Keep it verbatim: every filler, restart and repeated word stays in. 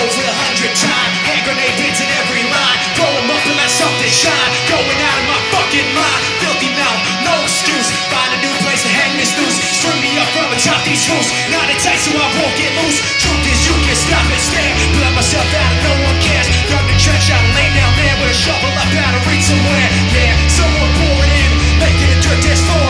over a hundred times. Hand grenade bits in every line. Throw 'em up and let something shine. Going out of my fucking mind. Filthy mouth, no excuse. Find a new place to hang this noose. String me up from atop these roofs. Not a tight so I won't get loose. Truth is you can stop and stare. Blood myself out and no one cares. Dug the trench out and lay down there with a shovel up out of reach somewhere. Yeah, someone pour it in. Making a dirt dance for